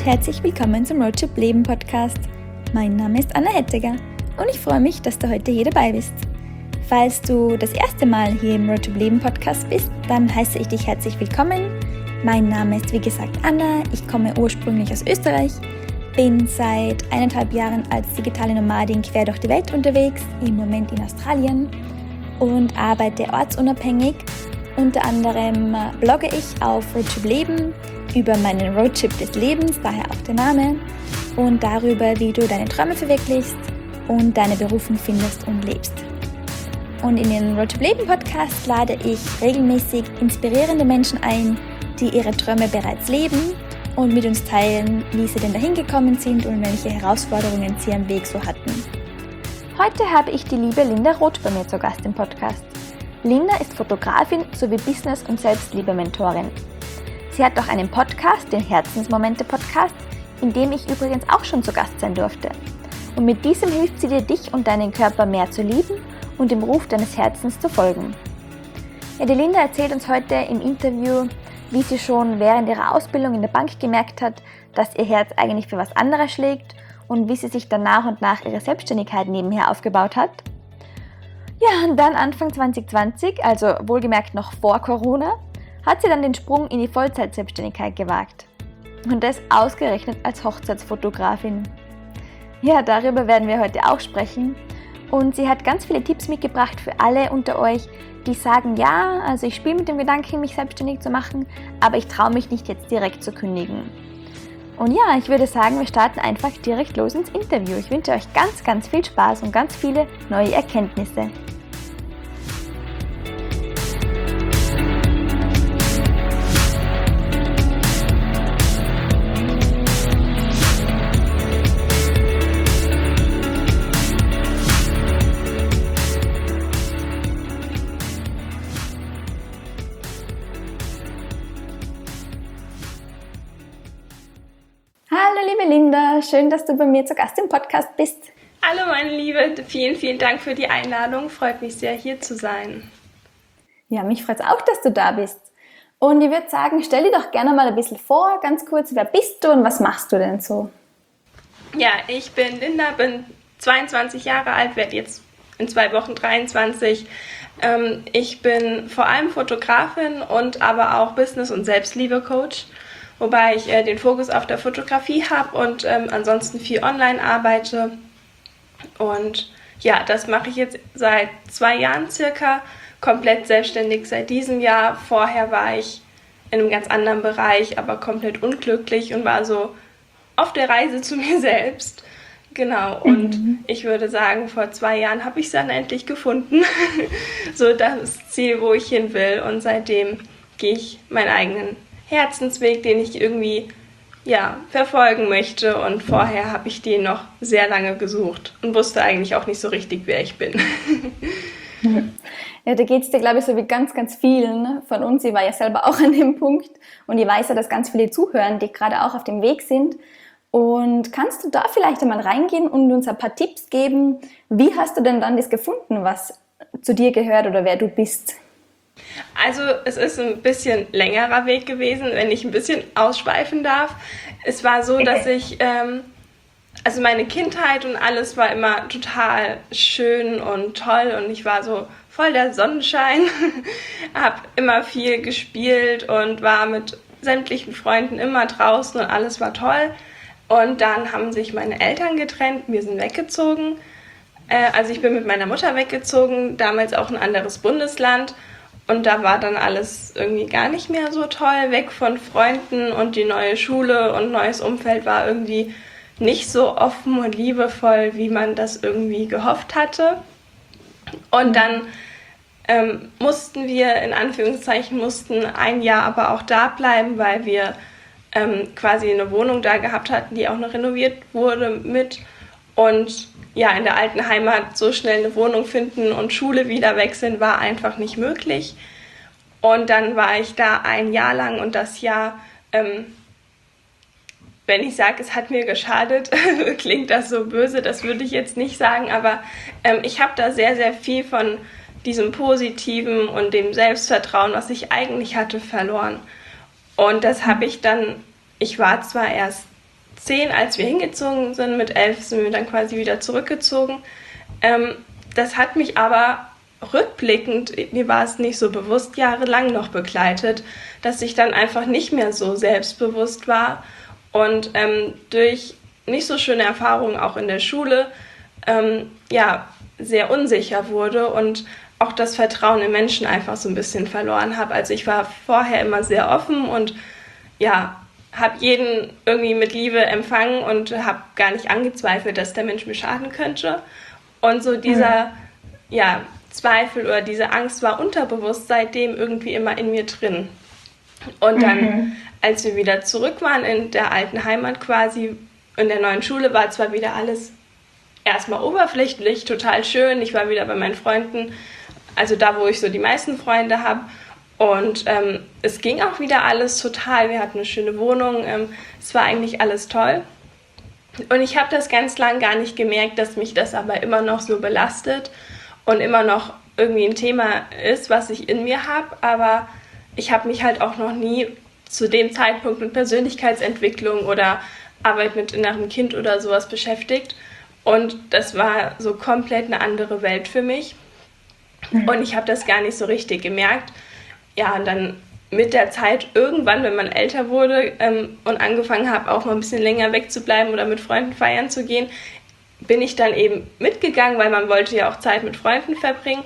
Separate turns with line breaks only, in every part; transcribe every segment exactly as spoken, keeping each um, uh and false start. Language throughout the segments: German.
herzlich willkommen zum Roadtrip Leben Podcast. Mein Name ist Anna Hettiger und ich freue mich, dass du heute hier dabei bist. Falls du das erste Mal hier im Roadtrip Leben Podcast bist, dann heiße ich dich herzlich willkommen. Mein Name ist wie gesagt Anna, ich komme ursprünglich aus Österreich, bin seit eineinhalb Jahren als digitale Nomadin quer durch die Welt unterwegs, im Moment in Australien und arbeite ortsunabhängig. Unter anderem blogge ich auf Roadtrip Leben über meinen Roadtrip des Lebens, daher auch der Name, und darüber, wie du deine Träume verwirklichst und deine Berufung findest und lebst. Und in den Roadtrip Leben Podcast lade ich regelmäßig inspirierende Menschen ein, die ihre Träume bereits leben und mit uns teilen, wie sie denn dahin gekommen sind und welche Herausforderungen sie am Weg so hatten. Heute habe ich die liebe Linda Roth bei mir zu Gast im Podcast. Linda ist Fotografin sowie Business- und Selbstliebe-Mentorin. Sie hat auch einen Podcast, den Herzensmomente-Podcast, in dem ich übrigens auch schon zu Gast sein durfte. Und mit diesem hilft sie dir, dich und deinen Körper mehr zu lieben und dem Ruf deines Herzens zu folgen. Ja, die Linda erzählt uns heute im Interview, wie sie schon während ihrer Ausbildung in der Bank gemerkt hat, dass ihr Herz eigentlich für was anderes schlägt und wie sie sich dann nach und nach ihre Selbstständigkeit nebenher aufgebaut hat. Ja, und dann Anfang zwanzig zwanzig, also wohlgemerkt noch vor Corona, hat sie dann den Sprung in die Vollzeit-Selbstständigkeit gewagt. Und das ausgerechnet als Hochzeitsfotografin. Ja, darüber werden wir heute auch sprechen. Und sie hat ganz viele Tipps mitgebracht für alle unter euch, die sagen, ja, also ich spiele mit dem Gedanken, mich selbstständig zu machen, aber ich traue mich nicht jetzt direkt zu kündigen. Und ja, ich würde sagen, wir starten einfach direkt los ins Interview. Ich wünsche euch ganz, ganz viel Spaß und ganz viele neue Erkenntnisse. Hallo liebe Linda, schön, dass du bei mir zu Gast im Podcast bist.
Hallo meine Liebe, vielen, vielen Dank für die Einladung, freut mich sehr hier zu sein.
Ja, mich freut es auch, dass du da bist. Und ich würde sagen, stell dir doch gerne mal ein bisschen vor, ganz kurz, wer bist du und was machst du denn so?
Ja, ich bin Linda, bin zweiundzwanzig Jahre alt, werde jetzt in zwei Wochen dreiundzwanzig. Ähm, ich bin vor allem Fotografin und aber auch Business- und Selbstliebe-Coach. Wobei ich äh, den Fokus auf der Fotografie habe und ähm, ansonsten viel online arbeite. Und ja, das mache ich jetzt seit zwei Jahren circa, komplett selbstständig seit diesem Jahr. Vorher war ich in einem ganz anderen Bereich, aber komplett unglücklich und war so auf der Reise zu mir selbst. Genau, und mhm. ich würde sagen, vor zwei Jahren habe ich es dann endlich gefunden. So das Ziel, wo ich hin will. Und seitdem gehe ich meinen eigenen Herzensweg, den ich irgendwie ja, verfolgen möchte. Und vorher habe ich den noch sehr lange gesucht und wusste eigentlich auch nicht so richtig, wer ich bin.
Ja, da geht es dir, glaube ich, so wie ganz, ganz vielen von uns. Ich war ja selber auch an dem Punkt und ich weiß ja, dass ganz viele zuhören, die gerade auch auf dem Weg sind. Und kannst du da vielleicht einmal reingehen und uns ein paar Tipps geben? Wie hast du denn dann das gefunden, was zu dir gehört oder wer du bist?
Also es ist ein bisschen längerer Weg gewesen, wenn ich ein bisschen ausschweifen darf. Es war so, dass ich, ähm, also meine Kindheit und alles war immer total schön und toll und ich war so voll der Sonnenschein, habe immer viel gespielt und war mit sämtlichen Freunden immer draußen und alles war toll. Und dann haben sich meine Eltern getrennt, wir sind weggezogen. Äh, also ich bin mit meiner Mutter weggezogen, damals auch ein anderes Bundesland. Und da war dann alles irgendwie gar nicht mehr so toll, weg von Freunden und die neue Schule und neues Umfeld war irgendwie nicht so offen und liebevoll, wie man das irgendwie gehofft hatte. Und dann ähm, mussten wir, in Anführungszeichen, mussten ein Jahr aber auch da bleiben, weil wir ähm, quasi eine Wohnung da gehabt hatten, die auch noch renoviert wurde mit. Und ja, in der alten Heimat so schnell eine Wohnung finden und Schule wieder wechseln, war einfach nicht möglich. Und dann war ich da ein Jahr lang und das Jahr, ähm, wenn ich sage, es hat mir geschadet, klingt das so böse, das würde ich jetzt nicht sagen, aber ähm, ich habe da sehr, sehr viel von diesem Positiven und dem Selbstvertrauen, was ich eigentlich hatte, verloren. Und das habe ich dann, ich war zwar erst zehn, als wir hingezogen sind, mit elf sind wir dann quasi wieder zurückgezogen. Ähm, das hat mich aber rückblickend, mir war es nicht so bewusst, jahrelang noch begleitet, dass ich dann einfach nicht mehr so selbstbewusst war und ähm, durch nicht so schöne Erfahrungen auch in der Schule ähm, ja, sehr unsicher wurde und auch das Vertrauen in Menschen einfach so ein bisschen verloren habe. Also ich war vorher immer sehr offen und ja, habe jeden irgendwie mit Liebe empfangen und habe gar nicht angezweifelt, dass der Mensch mir schaden könnte. Und so dieser mhm. ja, Zweifel oder diese Angst war unterbewusst seitdem irgendwie immer in mir drin. Und dann, mhm. als wir wieder zurück waren in der alten Heimat quasi, in der neuen Schule, war zwar wieder alles erstmal oberflächlich, total schön. Ich war wieder bei meinen Freunden, also da, wo ich so die meisten Freunde habe. Und ähm, es ging auch wieder alles total. Wir hatten eine schöne Wohnung. Ähm, es war eigentlich alles toll. Und ich habe das ganz lang gar nicht gemerkt, dass mich das aber immer noch so belastet und immer noch irgendwie ein Thema ist, was ich in mir habe. Aber ich habe mich halt auch noch nie zu dem Zeitpunkt mit Persönlichkeitsentwicklung oder Arbeit mit innerem Kind oder sowas beschäftigt. Und das war so komplett eine andere Welt für mich. Mhm. Und ich habe das gar nicht so richtig gemerkt. Ja, und dann mit der Zeit irgendwann, wenn man älter wurde ähm, und angefangen habe, auch mal ein bisschen länger wegzubleiben oder mit Freunden feiern zu gehen, bin ich dann eben mitgegangen, weil man wollte ja auch Zeit mit Freunden verbringen.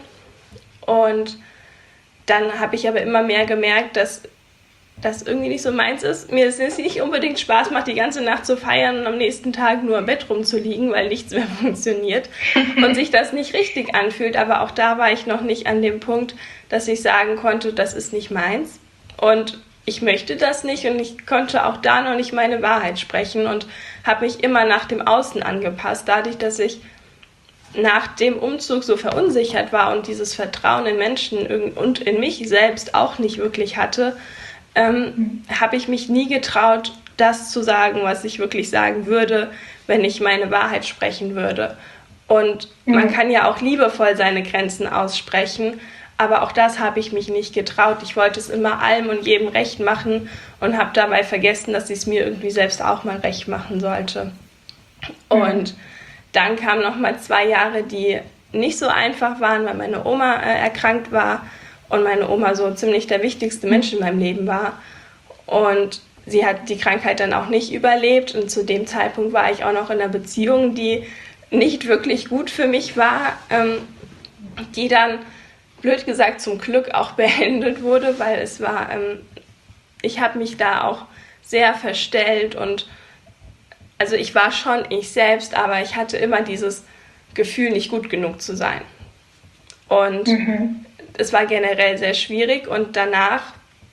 Und dann habe ich aber immer mehr gemerkt, dass das irgendwie nicht so meins ist. Mir es nicht unbedingt Spaß macht, die ganze Nacht zu feiern und am nächsten Tag nur im Bett rumzuliegen, weil nichts mehr funktioniert und sich das nicht richtig anfühlt. Aber auch da war ich noch nicht an dem Punkt, dass ich sagen konnte, das ist nicht meins und ich möchte das nicht, und ich konnte auch da noch nicht meine Wahrheit sprechen und habe mich immer nach dem Außen angepasst. Dadurch, dass ich nach dem Umzug so verunsichert war und dieses Vertrauen in Menschen und in mich selbst auch nicht wirklich hatte, ähm, mhm. habe ich mich nie getraut, das zu sagen, was ich wirklich sagen würde, wenn ich meine Wahrheit sprechen würde. Und mhm. man kann ja auch liebevoll seine Grenzen aussprechen, aber auch das habe ich mich nicht getraut. Ich wollte es immer allem und jedem recht machen und habe dabei vergessen, dass ich es mir irgendwie selbst auch mal recht machen sollte. Mhm. Und dann kamen noch mal zwei Jahre, die nicht so einfach waren, weil meine Oma äh, erkrankt war und meine Oma so ziemlich der wichtigste Mensch in meinem Leben war. Und sie hat die Krankheit dann auch nicht überlebt. Und zu dem Zeitpunkt war ich auch noch in einer Beziehung, die nicht wirklich gut für mich war, ähm, die dann, blöd gesagt, zum Glück auch beendet wurde, weil es war, ähm, ich habe mich da auch sehr verstellt und also ich war schon ich selbst, aber ich hatte immer dieses Gefühl, nicht gut genug zu sein. Und mhm. es war generell sehr schwierig. Und danach,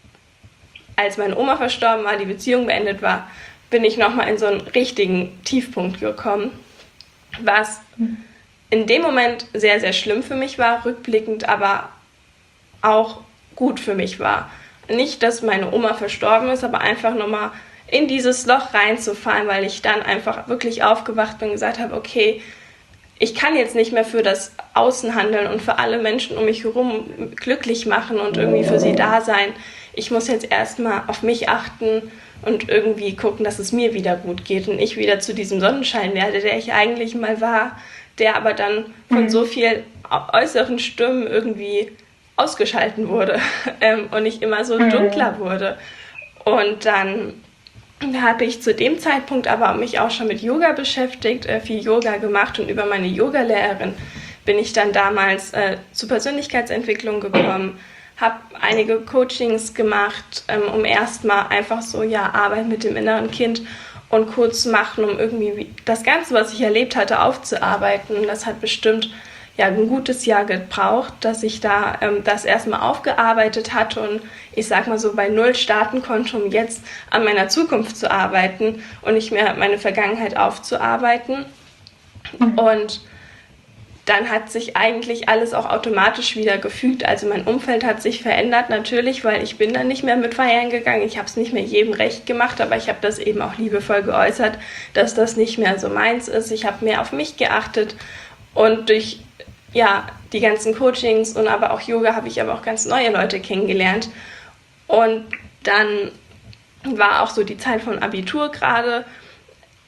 als meine Oma verstorben war, die Beziehung beendet war, bin ich nochmal in so einen richtigen Tiefpunkt gekommen, was mhm. in dem Moment sehr, sehr schlimm für mich war, rückblickend aber auch gut für mich war. Nicht, dass meine Oma verstorben ist, aber einfach nochmal in dieses Loch reinzufallen, weil ich dann einfach wirklich aufgewacht bin und gesagt habe, okay, ich kann jetzt nicht mehr für das Außen handeln und für alle Menschen um mich herum glücklich machen und irgendwie für sie da sein. Ich muss jetzt erstmal auf mich achten und irgendwie gucken, dass es mir wieder gut geht und ich wieder zu diesem Sonnenschein werde, der ich eigentlich mal war, der aber dann von mhm. so viel äußeren Stimmen irgendwie ausgeschalten wurde ähm, und ich immer so mhm. dunkler wurde. Und dann habe ich zu dem Zeitpunkt aber mich auch schon mit Yoga beschäftigt, äh, viel Yoga gemacht, und über meine Yogalehrerin bin ich dann damals äh, zur Persönlichkeitsentwicklung gekommen, habe einige Coachings gemacht, ähm, um erstmal einfach so, ja, Arbeit mit dem inneren Kind und kurz machen, um irgendwie das Ganze, was ich erlebt hatte, aufzuarbeiten. Und das hat bestimmt ja ein gutes Jahr gebraucht, dass ich da ähm, das erstmal aufgearbeitet hatte und ich sag mal so bei Null starten konnte, um jetzt an meiner Zukunft zu arbeiten und nicht mehr meine Vergangenheit aufzuarbeiten. Mhm. Und dann hat sich eigentlich alles auch automatisch wieder gefügt. Also mein Umfeld hat sich verändert natürlich, weil ich bin dann nicht mehr mit feiern gegangen. Ich habe es nicht mehr jedem recht gemacht, aber ich habe das eben auch liebevoll geäußert, dass das nicht mehr so meins ist. Ich habe mehr auf mich geachtet und durch ja, die ganzen Coachings und aber auch Yoga habe ich aber auch ganz neue Leute kennengelernt. Und dann war auch so die Zeit vom Abitur gerade.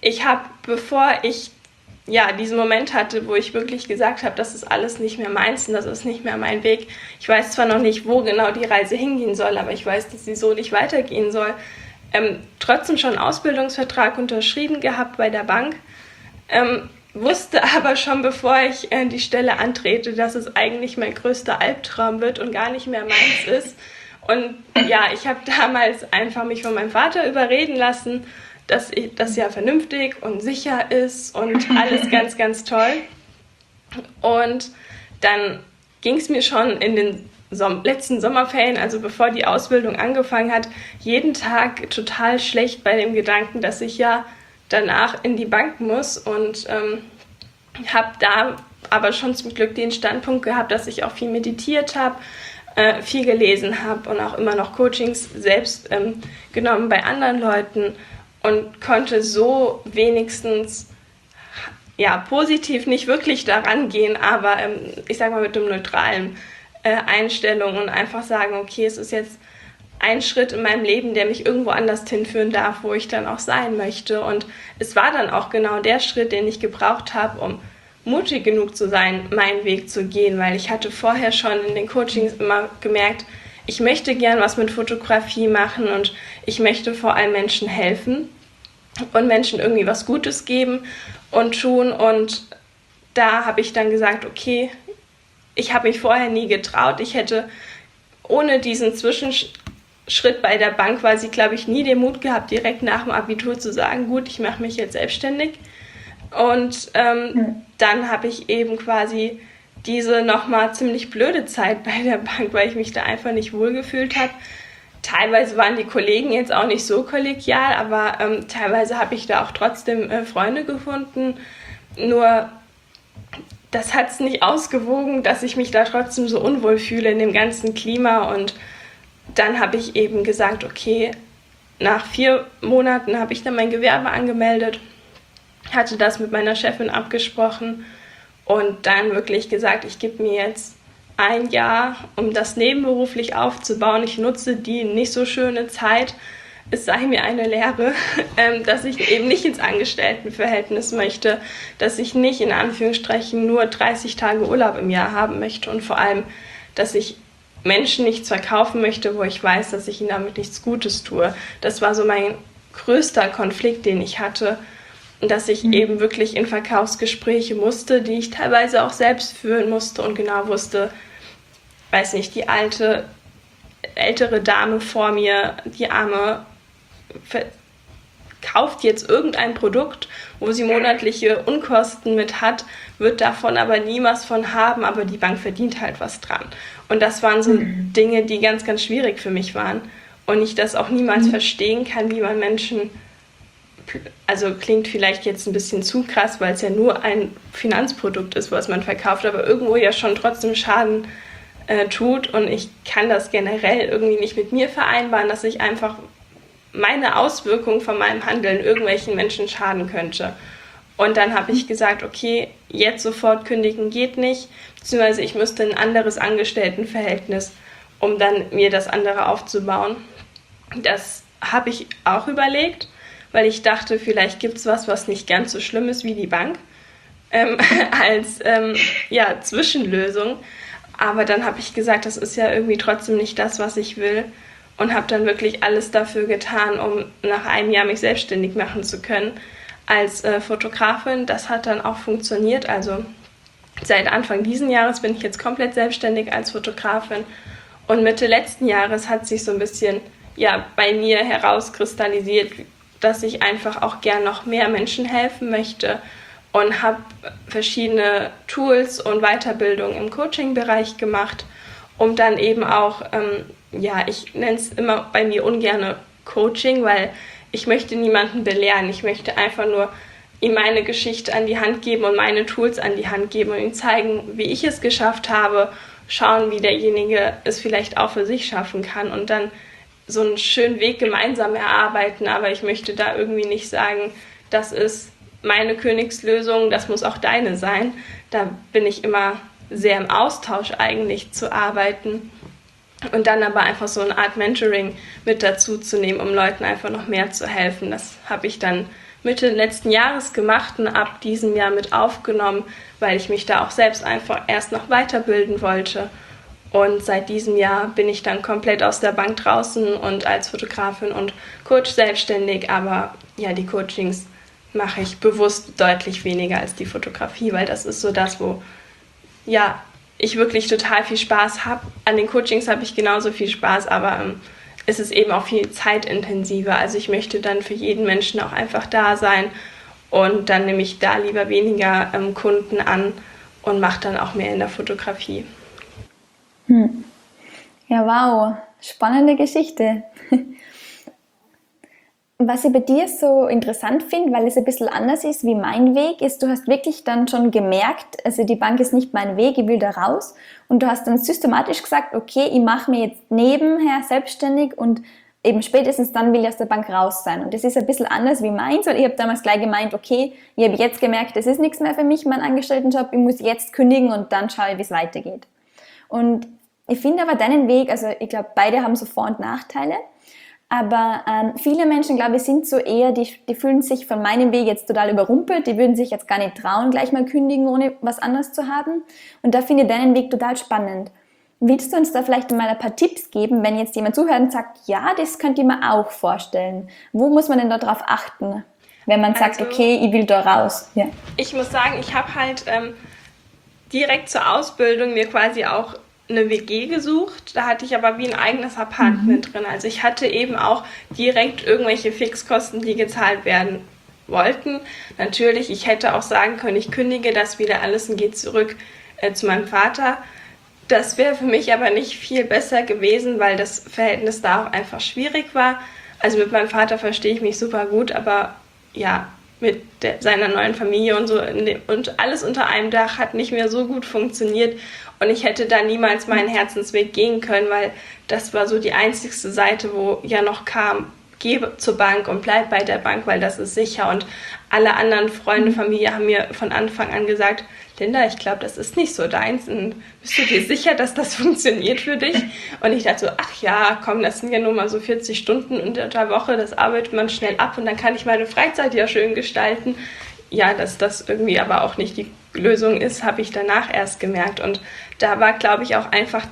ich habe, bevor ich ja diesen Moment hatte, wo ich wirklich gesagt habe, das ist alles nicht mehr meins und das ist nicht mehr mein Weg. Ich weiß zwar noch nicht, wo genau die Reise hingehen soll, aber ich weiß, dass sie so nicht weitergehen soll. Ähm, trotzdem schon einen Ausbildungsvertrag unterschrieben gehabt bei der Bank, ähm, wusste aber schon, bevor ich äh, die Stelle antrete, dass es eigentlich mein größter Albtraum wird und gar nicht mehr meins ist. Und ja, ich habe damals einfach mich von meinem Vater überreden lassen, dass ich, das ja vernünftig und sicher ist und alles ganz, ganz toll. Und dann ging es mir schon in den Som- letzten Sommerferien, also bevor die Ausbildung angefangen hat, jeden Tag total schlecht bei dem Gedanken, dass ich ja danach in die Bank muss, und ähm, habe da aber schon zum Glück den Standpunkt gehabt, dass ich auch viel meditiert habe, äh, viel gelesen habe und auch immer noch Coachings selbst ähm, genommen bei anderen Leuten und konnte so wenigstens ja positiv nicht wirklich daran gehen, aber ähm, ich sage mal mit einem neutralen äh, Einstellung und einfach sagen, okay, es ist jetzt ein Schritt in meinem Leben, der mich irgendwo anders hinführen darf, wo ich dann auch sein möchte. Und es war dann auch genau der Schritt, den ich gebraucht habe, um mutig genug zu sein, meinen Weg zu gehen, weil ich hatte vorher schon in den Coachings immer gemerkt, ich möchte gern was mit Fotografie machen und ich möchte vor allem Menschen helfen und Menschen irgendwie was Gutes geben und tun. Und da habe ich dann gesagt, okay, ich habe mich vorher nie getraut. Ich hätte ohne diesen Zwischenschritt bei der Bank quasi, glaube ich, nie den Mut gehabt, direkt nach dem Abitur zu sagen, gut, ich mache mich jetzt selbstständig. Und ähm, mhm. dann habe ich eben quasi diese nochmal ziemlich blöde Zeit bei der Bank, weil ich mich da einfach nicht wohlgefühlt habe. Teilweise waren die Kollegen jetzt auch nicht so kollegial, aber ähm, teilweise habe ich da auch trotzdem äh, Freunde gefunden. Nur das hat es nicht ausgewogen, dass ich mich da trotzdem so unwohl fühle in dem ganzen Klima. Und dann habe ich eben gesagt, okay, nach vier Monaten habe ich dann mein Gewerbe angemeldet, hatte das mit meiner Chefin abgesprochen und dann wirklich gesagt, ich gebe mir jetzt ein Jahr, um das nebenberuflich aufzubauen. Ich nutze die nicht so schöne Zeit, es sei mir eine Lehre, ähm, dass ich eben nicht ins Angestelltenverhältnis möchte, dass ich nicht in Anführungsstrichen nur dreißig Tage Urlaub im Jahr haben möchte und vor allem, dass ich Menschen nichts verkaufen möchte, wo ich weiß, dass ich ihnen damit nichts Gutes tue. Das war so mein größter Konflikt, den ich hatte, dass ich mhm. eben wirklich in Verkaufsgespräche musste, die ich teilweise auch selbst führen musste und genau wusste, weiß nicht, die alte, ältere Dame vor mir, die Arme, kauft jetzt irgendein Produkt, wo sie monatliche Unkosten mit hat, wird davon aber nie was von haben, aber die Bank verdient halt was dran. Und das waren so mhm. Dinge, die ganz, ganz schwierig für mich waren und ich das auch niemals mhm. verstehen kann, wie man Menschen, also klingt vielleicht jetzt ein bisschen zu krass, weil es ja nur ein Finanzprodukt ist, was man verkauft, aber irgendwo ja schon trotzdem Schaden äh, tut, und ich kann das generell irgendwie nicht mit mir vereinbaren, dass ich einfach meine Auswirkungen von meinem Handeln irgendwelchen Menschen schaden könnte. Und dann habe ich gesagt, okay, jetzt sofort kündigen geht nicht, beziehungsweise ich müsste ein anderes Angestelltenverhältnis, um dann mir das andere aufzubauen. Das habe ich auch überlegt, weil ich dachte, vielleicht gibt es was, was nicht ganz so schlimm ist wie die Bank, ähm, als ähm, ja, Zwischenlösung. Aber dann habe ich gesagt, das ist ja irgendwie trotzdem nicht das, was ich will. Und habe dann wirklich alles dafür getan, um nach einem Jahr mich selbstständig machen zu können als äh, Fotografin. Das hat dann auch funktioniert. Also seit Anfang diesen Jahres bin ich jetzt komplett selbstständig als Fotografin. Und Mitte letzten Jahres hat sich so ein bisschen ja, bei mir herauskristallisiert, dass ich einfach auch gern noch mehr Menschen helfen möchte und habe verschiedene Tools und Weiterbildung im Coaching-Bereich gemacht, um dann eben auch, ähm, ja, ich nenne es immer bei mir ungerne Coaching, weil ich möchte niemanden belehren. Ich möchte einfach nur ihm meine Geschichte an die Hand geben und meine Tools an die Hand geben und ihm zeigen, wie ich es geschafft habe, schauen, wie derjenige es vielleicht auch für sich schaffen kann und dann so einen schönen Weg gemeinsam erarbeiten. Aber ich möchte da irgendwie nicht sagen, das ist meine Königslösung, das muss auch deine sein. Da bin ich immer sehr im Austausch eigentlich zu arbeiten und dann aber einfach so eine Art Mentoring mit dazu zu nehmen, um Leuten einfach noch mehr zu helfen. Das habe ich dann Mitte letzten Jahres gemacht und ab diesem Jahr mit aufgenommen, weil ich mich da auch selbst einfach erst noch weiterbilden wollte. Und seit diesem Jahr bin ich dann komplett aus der Bank draußen und als Fotografin und Coach selbstständig. Aber ja, die Coachings mache ich bewusst deutlich weniger als die Fotografie, weil das ist so das, wo ja, ich wirklich total viel Spaß habe. An den Coachings habe ich genauso viel Spaß, aber ähm, es ist eben auch viel zeitintensiver. Also ich möchte dann für jeden Menschen auch einfach da sein und dann nehme ich da lieber weniger ähm, Kunden an und mache dann auch mehr in der Fotografie.
Hm. Ja, wow, spannende Geschichte. Was ich bei dir so interessant finde, weil es ein bisschen anders ist wie mein Weg, ist, du hast wirklich dann schon gemerkt, also die Bank ist nicht mein Weg, ich will da raus. Und du hast dann systematisch gesagt, okay, ich mache mir jetzt nebenher selbstständig und eben spätestens dann will ich aus der Bank raus sein. Und das ist ein bisschen anders wie meins, weil ich habe damals gleich gemeint, okay, ich habe jetzt gemerkt, das ist nichts mehr für mich, mein Angestelltenjob, ich muss jetzt kündigen und dann schaue ich, wie es weitergeht. Und ich finde aber deinen Weg, also ich glaube, beide haben so Vor- und Nachteile. Aber ähm, viele Menschen, glaube ich, sind so eher, die, die fühlen sich von meinem Weg jetzt total überrumpelt, die würden sich jetzt gar nicht trauen, gleich mal kündigen, ohne was anderes zu haben. Und da finde ich deinen Weg total spannend. Willst du uns da vielleicht mal ein paar Tipps geben, wenn jetzt jemand zuhört und sagt, ja, das könnte ich mir auch vorstellen. Wo muss man denn da drauf achten, wenn man sagt, also, okay, ich will da raus? Ja.
Ich muss sagen, ich habe halt ähm, direkt zur Ausbildung mir quasi auch eine W G gesucht, da hatte ich aber wie ein eigenes Apartment mhm. drin. Also ich hatte eben auch direkt irgendwelche Fixkosten, die gezahlt werden wollten. Natürlich, ich hätte auch sagen können, ich kündige das wieder alles und gehe zurück äh, zu meinem Vater. Das wäre für mich aber nicht viel besser gewesen, weil das Verhältnis da auch einfach schwierig war. Also mit meinem Vater verstehe ich mich super gut, aber ja, mit der, seiner neuen Familie und so in dem, und alles unter einem Dach hat nicht mehr so gut funktioniert. Und ich hätte da niemals meinen Herzensweg gehen können, weil das war so die einzigste Seite, wo ja noch kam, geh zur Bank und bleib bei der Bank, weil das ist sicher. Und alle anderen Freunde, Familie haben mir von Anfang an gesagt, Linda, ich glaube, das ist nicht so deins. Und bist du dir sicher, dass das funktioniert für dich? Und ich dachte so, ach ja, komm, das sind ja nur mal so vierzig Stunden in der Woche, das arbeitet man schnell ab und dann kann ich meine Freizeit ja schön gestalten. Ja, dass das irgendwie aber auch nicht die Lösung ist, habe ich danach erst gemerkt. Und da war, glaube ich, auch einfach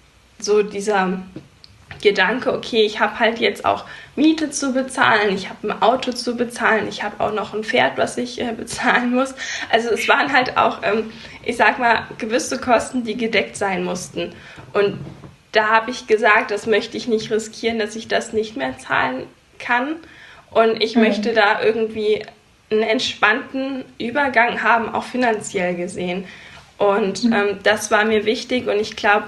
so dieser Gedanke, okay, ich habe halt jetzt auch Miete zu bezahlen, ich habe ein Auto zu bezahlen, ich habe auch noch ein Pferd, was ich äh, bezahlen muss. Also es waren halt auch, ähm, ich sag mal, gewisse Kosten, die gedeckt sein mussten. Und da habe ich gesagt, das möchte ich nicht riskieren, dass ich das nicht mehr zahlen kann. Und ich mhm. möchte da irgendwie einen entspannten Übergang haben, auch finanziell gesehen. Und mhm. ähm, das war mir wichtig und ich glaube,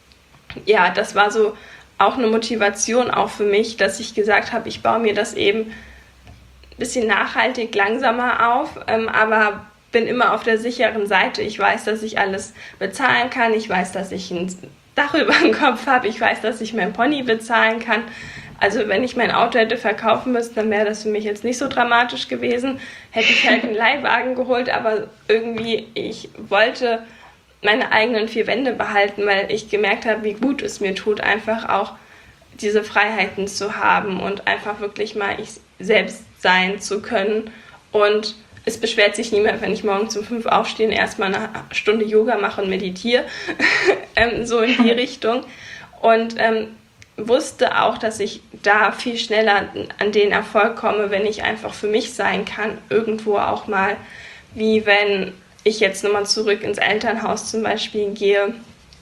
ja, das war so auch eine Motivation auch für mich, dass ich gesagt habe, ich baue mir das eben ein bisschen nachhaltig langsamer auf, ähm, aber bin immer auf der sicheren Seite. Ich weiß, dass ich alles bezahlen kann, ich weiß, dass ich ein Dach über dem Kopf habe, ich weiß, dass ich mein Pony bezahlen kann. Also wenn ich mein Auto hätte verkaufen müssen, dann wäre das für mich jetzt nicht so dramatisch gewesen. Hätte ich halt einen Leihwagen geholt, aber irgendwie, ich wollte meine eigenen vier Wände behalten, weil ich gemerkt habe, wie gut es mir tut, einfach auch diese Freiheiten zu haben und einfach wirklich mal ich selbst sein zu können. Und es beschwert sich niemand, wenn ich morgens um fünf aufstehe und erstmal eine Stunde Yoga mache und meditiere, ähm, so in die Richtung. Und ähm, wusste auch, dass ich da viel schneller an den Erfolg komme, wenn ich einfach für mich sein kann, irgendwo auch mal, wie wenn ich jetzt nochmal zurück ins Elternhaus zum Beispiel gehe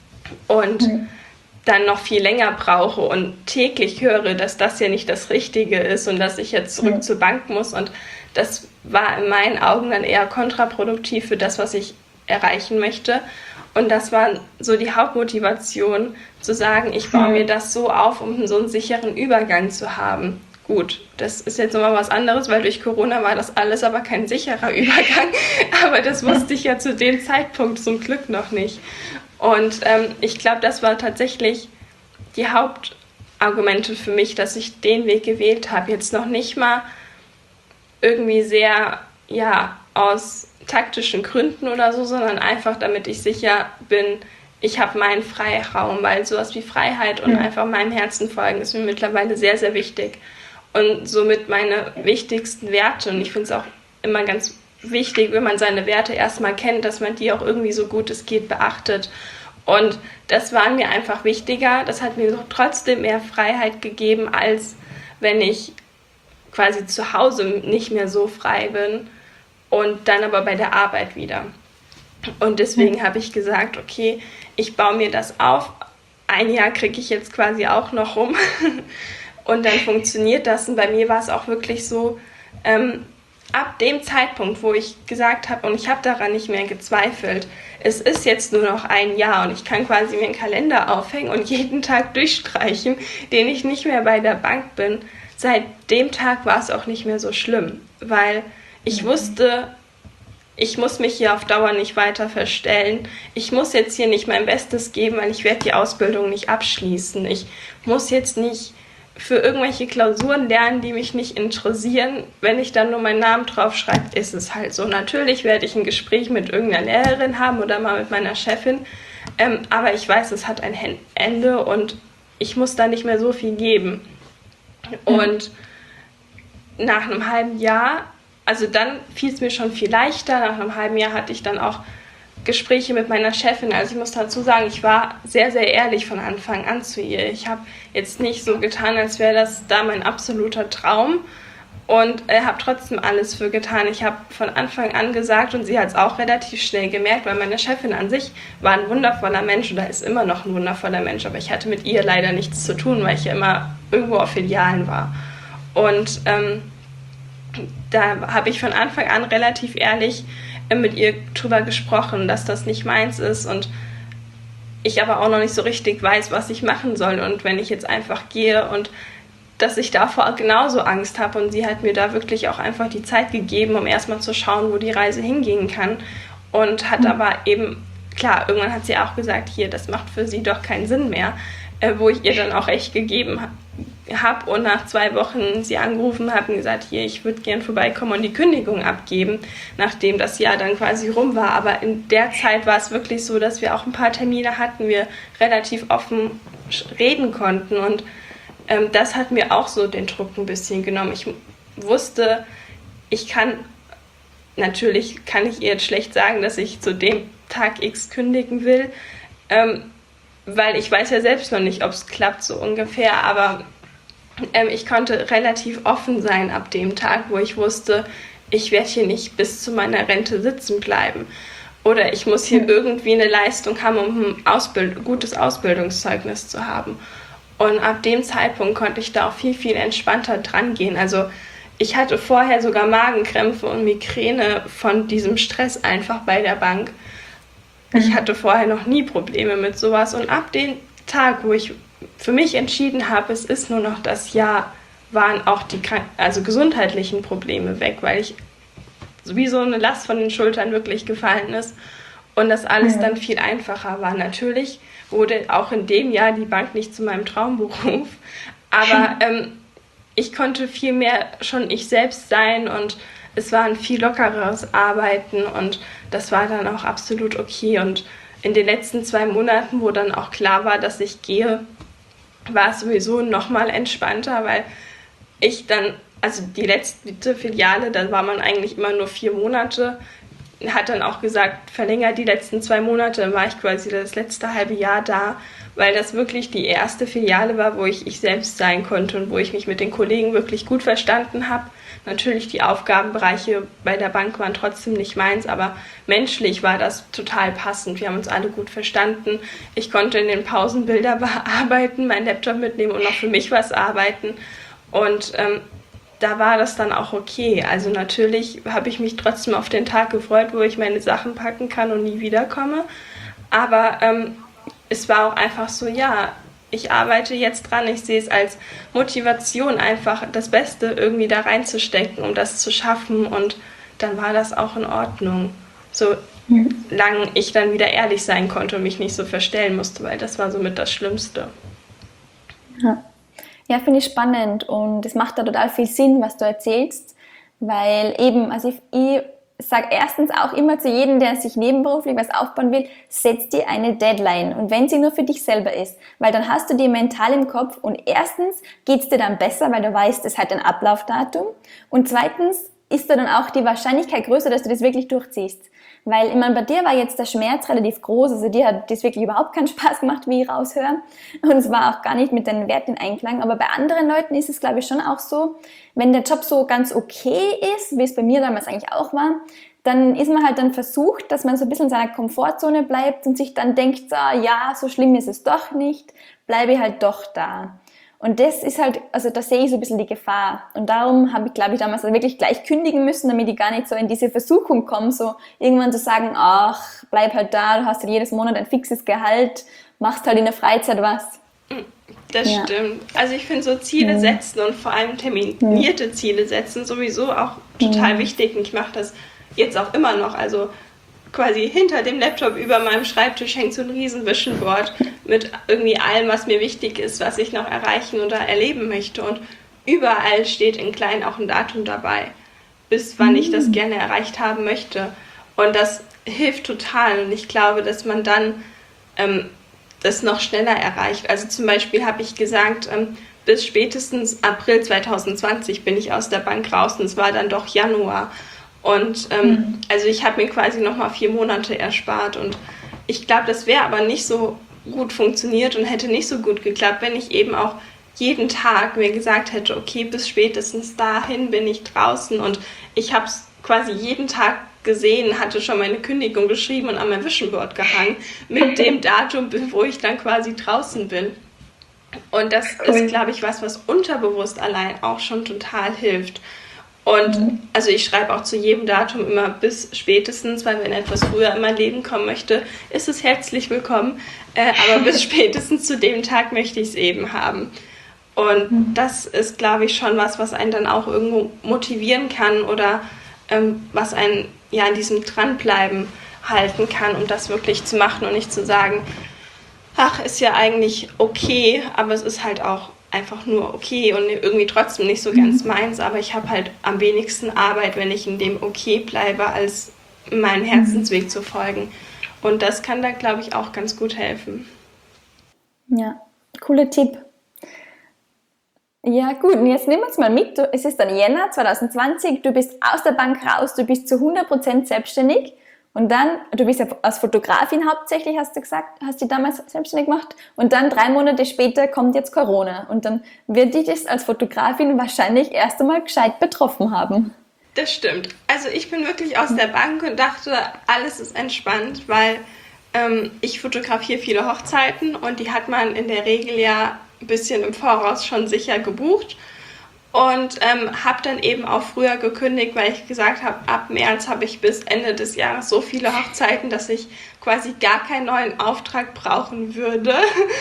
und mhm. dann noch viel länger brauche und täglich höre, dass das ja nicht das Richtige ist und dass ich jetzt zurück mhm. zur Bank muss. Und das war in meinen Augen dann eher kontraproduktiv für das, was ich erreichen möchte. Und das war so die Hauptmotivation, zu sagen, ich baue mir das so auf, um so einen sicheren Übergang zu haben. Gut, das ist jetzt nochmal was anderes, weil durch Corona war das alles aber kein sicherer Übergang. Aber das wusste ich ja zu dem Zeitpunkt zum Glück noch nicht. Und ähm, ich glaube, das war tatsächlich die Hauptargumente für mich, dass ich den Weg gewählt habe. Jetzt noch nicht mal irgendwie sehr, ja, aus taktischen Gründen oder so, sondern einfach, damit ich sicher bin, ich habe meinen Freiraum, weil sowas wie Freiheit und ja. einfach meinem Herzen folgen ist mir mittlerweile sehr, sehr wichtig. und somit meine wichtigsten Werte. Und ich finde es auch immer ganz wichtig, wenn man seine Werte erstmal kennt, dass man die auch irgendwie so gut es geht beachtet. Und das war mir einfach wichtiger. Das hat mir trotzdem mehr Freiheit gegeben, als wenn ich quasi zu Hause nicht mehr so frei bin und dann aber bei der Arbeit wieder. Und deswegen mhm. habe ich gesagt, okay, ich baue mir das auf. Ein Jahr kriege ich jetzt quasi auch noch rum und dann funktioniert das. Und bei mir war es auch wirklich so, ähm, ab dem Zeitpunkt, wo ich gesagt habe, und ich habe daran nicht mehr gezweifelt, es ist jetzt nur noch ein Jahr und ich kann quasi mir einen Kalender aufhängen und jeden Tag durchstreichen, den ich nicht mehr bei der Bank bin. Seit dem Tag war es auch nicht mehr so schlimm, weil ich wusste, ich muss mich hier auf Dauer nicht weiter verstellen. Ich muss jetzt hier nicht mein Bestes geben, weil ich werde die Ausbildung nicht abschließen. Ich muss jetzt nicht für irgendwelche Klausuren lernen, die mich nicht interessieren. Wenn ich dann nur meinen Namen draufschreibe, ist es halt so. Natürlich werde ich ein Gespräch mit irgendeiner Lehrerin haben oder mal mit meiner Chefin, ähm, aber ich weiß, es hat ein Ende und ich muss da nicht mehr so viel geben. Und nach einem halben Jahr, also dann fiel es mir schon viel leichter. Nach einem halben Jahr hatte ich dann auch Gespräche mit meiner Chefin. Also ich muss dazu sagen, ich war sehr, sehr ehrlich von Anfang an zu ihr. Ich habe jetzt nicht so getan, als wäre das da mein absoluter Traum und äh, habe trotzdem alles für getan. Ich habe von Anfang an gesagt und sie hat es auch relativ schnell gemerkt, weil meine Chefin an sich war ein wundervoller Mensch oder ist immer noch ein wundervoller Mensch, aber ich hatte mit ihr leider nichts zu tun, weil ich ja immer irgendwo auf Filialen war. Und ähm, da habe ich von Anfang an relativ ehrlich mit ihr drüber gesprochen, dass das nicht meins ist und ich aber auch noch nicht so richtig weiß, was ich machen soll. Und wenn ich jetzt einfach gehe und dass ich davor genauso Angst habe und sie hat mir da wirklich auch einfach die Zeit gegeben, um erstmal zu schauen, wo die Reise hingehen kann und hat mhm. aber eben, klar, irgendwann hat sie auch gesagt, hier, das macht für sie doch keinen Sinn mehr, äh, wo ich ihr dann auch echt gegeben habe. Hab und nach zwei Wochen sie angerufen habe und gesagt, hier, ich würde gern vorbeikommen und die Kündigung abgeben, nachdem das Jahr dann quasi rum war. Aber in der Zeit war es wirklich so, dass wir auch ein paar Termine hatten, wir relativ offen reden konnten und ähm, das hat mir auch so den Druck ein bisschen genommen. Ich wusste, ich kann, natürlich kann ich ihr jetzt schlecht sagen, dass ich zu dem Tag X kündigen will, ähm, weil ich weiß ja selbst noch nicht, ob es klappt, so ungefähr, aber ähm, ich konnte relativ offen sein ab dem Tag, wo ich wusste, ich werde hier nicht bis zu meiner Rente sitzen bleiben oder ich muss hier irgendwie eine Leistung haben, um ein Ausbild- gutes Ausbildungszeugnis zu haben. Und ab dem Zeitpunkt konnte ich da auch viel, viel entspannter dran gehen. Also ich hatte vorher sogar Magenkrämpfe und Migräne von diesem Stress einfach bei der Bank. Ich hatte vorher noch nie Probleme mit sowas und ab dem Tag, wo ich für mich entschieden habe, es ist nur noch das Jahr, waren auch die Krank- also gesundheitlichen Probleme weg, weil ich wie so eine Last von den Schultern wirklich gefallen ist und das alles dann viel einfacher war. Natürlich wurde auch in dem Jahr die Bank nicht zu meinem Traumberuf, aber ähm, ich konnte viel mehr schon ich selbst sein und es war ein viel lockeres Arbeiten und das war dann auch absolut okay. Und in den letzten zwei Monaten, wo dann auch klar war, dass ich gehe, war es sowieso nochmal entspannter, weil ich dann, also die letzte Filiale, da war man eigentlich immer nur vier Monate, hat dann auch gesagt, verlängert die letzten zwei Monate, dann war ich quasi das letzte halbe Jahr da, weil das wirklich die erste Filiale war, wo ich ich selbst sein konnte und wo ich mich mit den Kollegen wirklich gut verstanden habe. Natürlich, die Aufgabenbereiche bei der Bank waren trotzdem nicht meins, aber menschlich war das total passend. Wir haben uns alle gut verstanden. Ich konnte in den Pausen Bilder bearbeiten, meinen Laptop mitnehmen und noch für mich was arbeiten. Und ähm, da war das dann auch okay. Also natürlich habe ich mich trotzdem auf den Tag gefreut, wo ich meine Sachen packen kann und nie wiederkomme. Aber ähm, es war auch einfach so, ja, ich arbeite jetzt dran, ich sehe es als Motivation, einfach das Beste irgendwie da reinzustecken, um das zu schaffen und dann war das auch in Ordnung. Solange ich dann wieder ehrlich sein konnte und mich nicht so verstellen musste, weil das war somit das Schlimmste.
Ja, ja, finde ich spannend und es macht da total viel Sinn, was du erzählst, weil eben, also ich, ich sage erstens auch immer zu jedem, der sich nebenberuflich was aufbauen will, setz dir eine Deadline. Und wenn sie nur für dich selber ist, weil dann hast du die mental im Kopf und erstens geht's dir dann besser, weil du weißt, es hat ein Ablaufdatum. Und zweitens ist da dann auch die Wahrscheinlichkeit größer, dass du das wirklich durchziehst. Weil, ich meine, bei dir war jetzt der Schmerz relativ groß, also dir hat das wirklich überhaupt keinen Spaß gemacht, wie ich raushöre. Und es war auch gar nicht mit deinen Werten in Einklang. Aber bei anderen Leuten ist es, glaube ich, schon auch so, wenn der Job so ganz okay ist, wie es bei mir damals eigentlich auch war, dann ist man halt dann versucht, dass man so ein bisschen in seiner Komfortzone bleibt und sich dann denkt, so, ja, so schlimm ist es doch nicht, bleibe ich halt doch da. Und das ist halt, also da sehe ich so ein bisschen die Gefahr. Und darum habe ich, glaube ich, damals wirklich gleich kündigen müssen, damit ich gar nicht so in diese Versuchung komme, so irgendwann zu sagen, ach, bleib halt da, du hast halt jedes Monat ein fixes Gehalt, machst halt in der Freizeit was.
Das ja. stimmt. Also ich finde so Ziele
mhm. setzen
und vor allem terminierte mhm. Ziele setzen sowieso auch total mhm. wichtig. Und ich mache das jetzt auch immer noch. Also quasi hinter dem Laptop über meinem Schreibtisch hängt so ein riesen Vision Board mit irgendwie allem, was mir wichtig ist, was ich noch erreichen oder erleben möchte. Und überall steht in klein auch ein Datum dabei, bis wann ich das gerne erreicht haben möchte. Und das hilft total. Und ich glaube, dass man dann ähm, das noch schneller erreicht. Also zum Beispiel habe ich gesagt, ähm, bis spätestens April zwanzig zwanzig bin ich aus der Bank raus und es war dann doch Januar. Und ähm, mhm. also ich habe mir quasi nochmal vier Monate erspart und ich glaube, das wäre aber nicht so gut funktioniert und hätte nicht so gut geklappt, wenn ich eben auch jeden Tag mir gesagt hätte, okay, bis spätestens dahin bin ich draußen und ich habe es quasi jeden Tag gesehen, hatte schon meine Kündigung geschrieben und an mein Vision Board gehangen mit dem Datum, wo ich dann quasi draußen bin. Und das cool. ist, glaube ich, was, was unterbewusst allein auch schon total hilft. Und mhm. also ich schreibe auch zu jedem Datum immer bis spätestens, weil wenn etwas früher in mein Leben kommen möchte, ist es herzlich willkommen. Äh, aber bis spätestens zu dem Tag möchte ich es eben haben. Und mhm. das ist, glaube ich, schon was, was einen dann auch irgendwo motivieren kann oder ähm, was einen ja an diesem Dranbleiben halten kann, um das wirklich zu machen und nicht zu sagen, ach, ist ja eigentlich okay, aber es ist halt auch einfach nur okay und irgendwie trotzdem nicht so ganz meins, aber ich habe halt am wenigsten Arbeit, wenn ich in dem okay bleibe, als meinen Herzensweg zu folgen. Und das kann da, glaube ich, auch ganz gut helfen.
Ja, cooler Tipp. Ja gut, und jetzt nehmen wir uns mal mit, du, es ist dann Jänner zwanzig zwanzig, du bist aus der Bank raus, du bist zu hundert Prozent selbstständig. Und dann, du bist ja als Fotografin hauptsächlich, hast du gesagt, hast dich damals selbstständig gemacht. Und dann drei Monate später kommt jetzt Corona. Und dann wird dich das als Fotografin wahrscheinlich erst einmal gescheit betroffen haben.
Das stimmt. Also ich bin wirklich aus der Bank und dachte, alles ist entspannt, weil ähm, ich fotografiere viele Hochzeiten und die hat man in der Regel ja ein bisschen im Voraus schon sicher gebucht. Und ähm, habe dann eben auch früher gekündigt, weil ich gesagt habe, ab März habe ich bis Ende des Jahres so viele Hochzeiten, dass ich quasi gar keinen neuen Auftrag brauchen würde,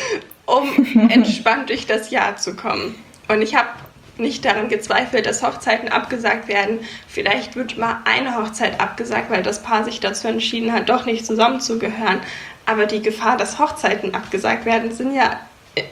um entspannt durch das Jahr zu kommen. Und ich habe nicht daran gezweifelt, dass Hochzeiten abgesagt werden. Vielleicht wird mal eine Hochzeit abgesagt, weil das Paar sich dazu entschieden hat, doch nicht zusammenzugehören. Aber die Gefahr, dass Hochzeiten abgesagt werden, sind ja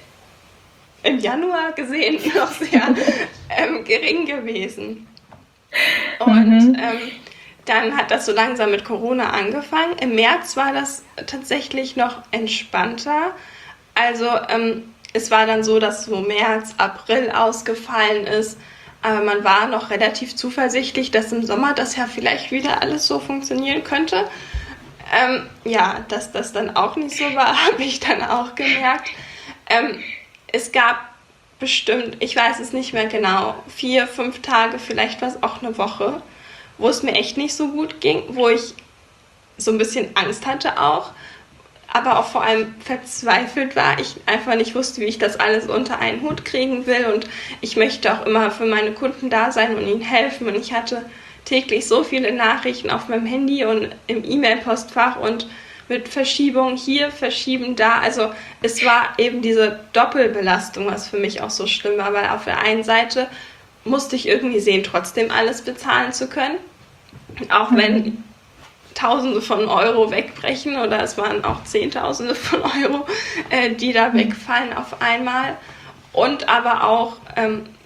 im Januar gesehen noch sehr ähm, gering gewesen. Und mhm. ähm, dann hat das so langsam mit Corona angefangen. Im März war das tatsächlich noch entspannter. Also ähm, es war dann so, dass so März, April ausgefallen ist. Aber man war noch relativ zuversichtlich, dass im Sommer das ja vielleicht wieder alles so funktionieren könnte. Ähm, ja, dass das dann auch nicht so war, habe ich dann auch gemerkt. Ähm, Es gab bestimmt, ich weiß es nicht mehr genau, vier, fünf Tage, vielleicht war es auch eine Woche, wo es mir echt nicht so gut ging, wo ich so ein bisschen Angst hatte auch, aber auch vor allem verzweifelt war. Ich einfach nicht wusste, wie ich das alles unter einen Hut kriegen will und ich möchte auch immer für meine Kunden da sein und ihnen helfen und ich hatte täglich so viele Nachrichten auf meinem Handy und im E-Mail-Postfach und mit Verschiebung hier, Verschieben da. Also es war eben diese Doppelbelastung, was für mich auch so schlimm war, weil auf der einen Seite musste ich irgendwie sehen, trotzdem alles bezahlen zu können, auch wenn Tausende von Euro wegbrechen oder es waren auch Zehntausende von Euro, äh, die da wegfallen auf einmal und aber auch ähm,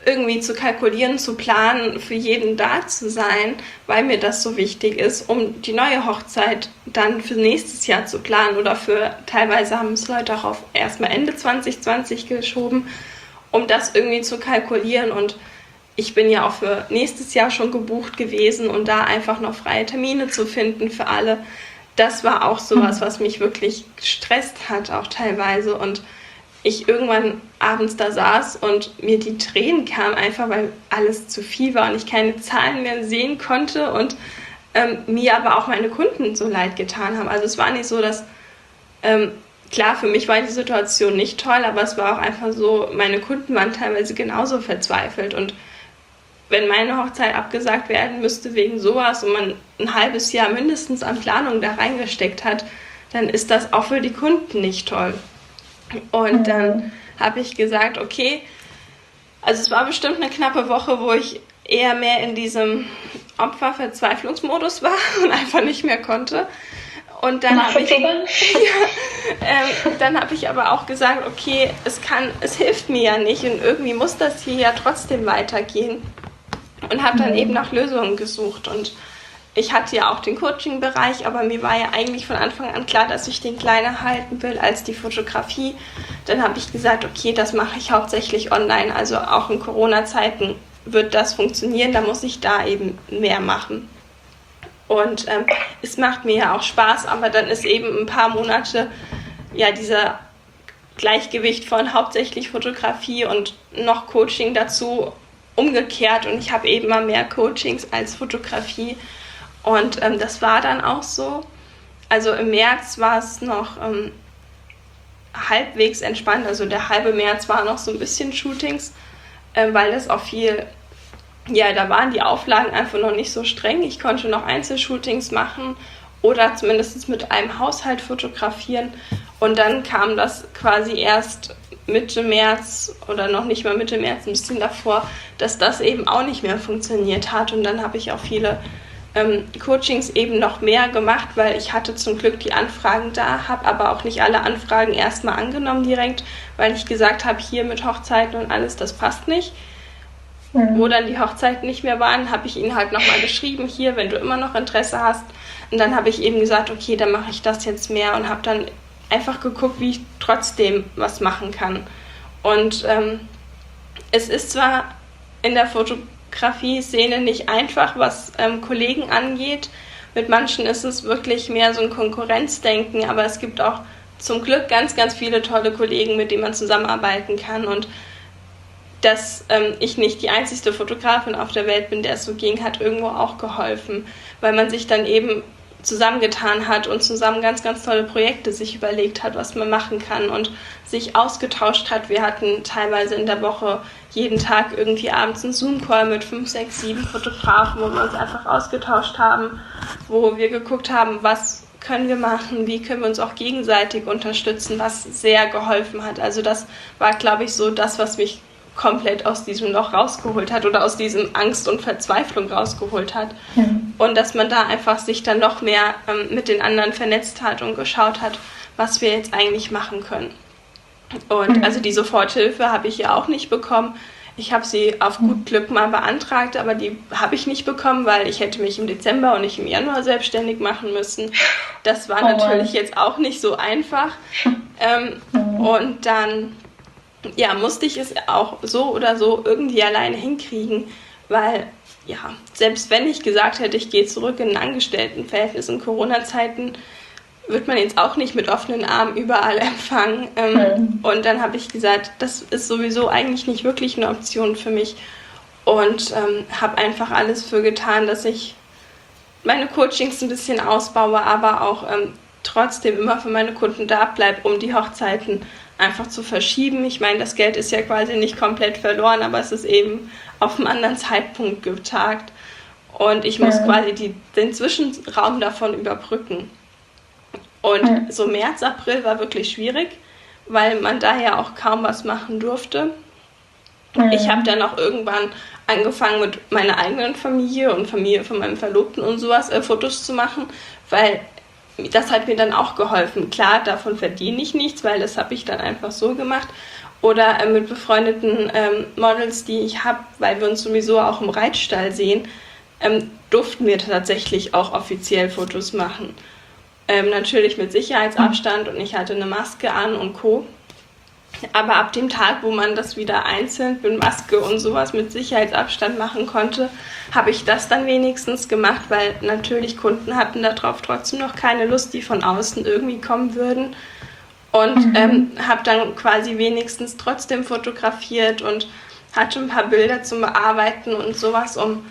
irgendwie zu kalkulieren, zu planen, für jeden da zu sein, weil mir das so wichtig ist, um die neue Hochzeit dann für nächstes Jahr zu planen oder für, teilweise haben es Leute auch auf erstmal Ende zwanzig zwanzig geschoben, um das irgendwie zu kalkulieren. Und ich bin ja auch für nächstes Jahr schon gebucht gewesen und da einfach noch freie Termine zu finden für alle, das war auch sowas, was mich wirklich gestresst hat, auch teilweise. Und ich irgendwann abends da saß und mir die Tränen kamen, einfach weil alles zu viel war und ich keine Zahlen mehr sehen konnte und ähm, mir aber auch meine Kunden so leid getan haben. Also es war nicht so, dass, ähm, klar, für mich war die Situation nicht toll, aber es war auch einfach so, meine Kunden waren teilweise genauso verzweifelt. Und wenn meine Hochzeit abgesagt werden müsste wegen sowas und man ein halbes Jahr mindestens an Planung da reingesteckt hat, dann ist das auch für die Kunden nicht toll. Und dann habe ich gesagt, okay, also es war bestimmt eine knappe Woche, wo ich eher mehr in diesem Opferverzweiflungsmodus war und einfach nicht mehr konnte. Und dann habe ich, ja, ähm, dann habe ich aber auch gesagt, okay, es kann, es hilft mir ja nicht und irgendwie muss das hier ja trotzdem weitergehen. Und habe dann mhm. eben nach Lösungen gesucht. Und ich hatte ja auch den Coaching-Bereich, aber mir war ja eigentlich von Anfang an klar, dass ich den kleiner halten will als die Fotografie. Dann habe ich gesagt, okay, das mache ich hauptsächlich online. Also auch in Corona-Zeiten wird das funktionieren, da muss ich da eben mehr machen. Und ähm, es macht mir ja auch Spaß, aber dann ist eben ein paar Monate ja dieser Gleichgewicht von hauptsächlich Fotografie und noch Coaching dazu umgekehrt. Und ich habe eben mal mehr Coachings als Fotografie. Und ähm, das war dann auch so. Also im März war es noch ähm, halbwegs entspannt. Also der halbe März war noch so ein bisschen Shootings, äh, weil das auch viel, ja, da waren die Auflagen einfach noch nicht so streng. Ich konnte noch Einzelshootings machen oder zumindest mit einem Haushalt fotografieren. Und dann kam das quasi erst Mitte März oder noch nicht mal Mitte März, ein bisschen davor, dass das eben auch nicht mehr funktioniert hat. Und dann habe ich auch viele ähm, Coachings eben noch mehr gemacht, weil ich hatte zum Glück die Anfragen da, habe aber auch nicht alle Anfragen erstmal angenommen direkt, weil ich gesagt habe, hier mit Hochzeiten und alles, das passt nicht. Mhm. Wo dann die Hochzeiten nicht mehr waren, habe ich ihnen halt nochmal geschrieben, hier, wenn du immer noch Interesse hast. Und dann habe ich eben gesagt, okay, dann mache ich das jetzt mehr und habe dann einfach geguckt, wie ich trotzdem was machen kann. Und ähm, es ist zwar in der Fotografie-Szene nicht einfach, was ähm, Kollegen angeht. Mit manchen ist es wirklich mehr so ein Konkurrenzdenken, aber es gibt auch zum Glück ganz, ganz viele tolle Kollegen, mit denen man zusammenarbeiten kann. Und dass ähm, ich nicht die einzigste Fotografin auf der Welt bin, der es so ging, hat irgendwo auch geholfen, weil man sich dann eben zusammengetan hat und zusammen ganz, ganz tolle Projekte sich überlegt hat, was man machen kann und sich ausgetauscht hat. Wir hatten teilweise in der Woche jeden Tag irgendwie abends einen Zoom-Call mit fünf, sechs, sieben Fotografen, wo wir uns einfach ausgetauscht haben, wo wir geguckt haben, was können wir machen, wie können wir uns auch gegenseitig unterstützen, was sehr geholfen hat. Also das war, glaube ich, so das, was mich komplett aus diesem Loch rausgeholt hat oder aus diesem Angst und Verzweiflung rausgeholt hat. Mhm. Und dass man da einfach sich dann noch mehr ähm, mit den anderen vernetzt hat und geschaut hat, was wir jetzt eigentlich machen können. Und mhm. also die Soforthilfe habe ich ja auch nicht bekommen. Ich habe sie auf gut Glück mal beantragt, aber die habe ich nicht bekommen, weil ich hätte mich im Dezember und nicht im Januar selbstständig machen müssen. Das war oh natürlich Mann. Jetzt auch nicht so einfach. Ähm, mhm. Und dann ja, musste ich es auch so oder so irgendwie alleine hinkriegen, weil, ja, selbst wenn ich gesagt hätte, ich gehe zurück in ein Angestelltenverhältnis in Corona-Zeiten, wird man jetzt auch nicht mit offenen Armen überall empfangen. Ähm, mhm. Und dann habe ich gesagt, das ist sowieso eigentlich nicht wirklich eine Option für mich und ähm, habe einfach alles für getan, dass ich meine Coachings ein bisschen ausbaue, aber auch ähm, trotzdem immer für meine Kunden da bleibe, um die Hochzeiten einfach zu verschieben. Ich meine, das Geld ist ja quasi nicht komplett verloren, aber es ist eben auf einem anderen Zeitpunkt getagt. Und ich muss ja. quasi die, den Zwischenraum davon überbrücken. Und ja. so März, April war wirklich schwierig, weil man daher auch kaum was machen durfte. Ja. Ich habe dann auch irgendwann angefangen mit meiner eigenen Familie und Familie von meinem Verlobten und sowas äh, Fotos zu machen, weil das hat mir dann auch geholfen. Klar, davon verdiene ich nichts, weil das habe ich dann einfach so gemacht. oder äh, mit befreundeten ähm, Models, die ich habe, weil wir uns sowieso auch im Reitstall sehen, ähm, durften wir tatsächlich auch offiziell Fotos machen. Ähm, natürlich mit Sicherheitsabstand und ich hatte eine Maske an und Co. Aber ab dem Tag, wo man das wieder einzeln mit Maske und sowas mit Sicherheitsabstand machen konnte, habe ich das dann wenigstens gemacht, weil natürlich Kunden hatten darauf trotzdem noch keine Lust, die von außen irgendwie kommen würden. Und mhm. ähm, habe dann quasi wenigstens trotzdem fotografiert und hatte ein paar Bilder zum Bearbeiten und sowas, um,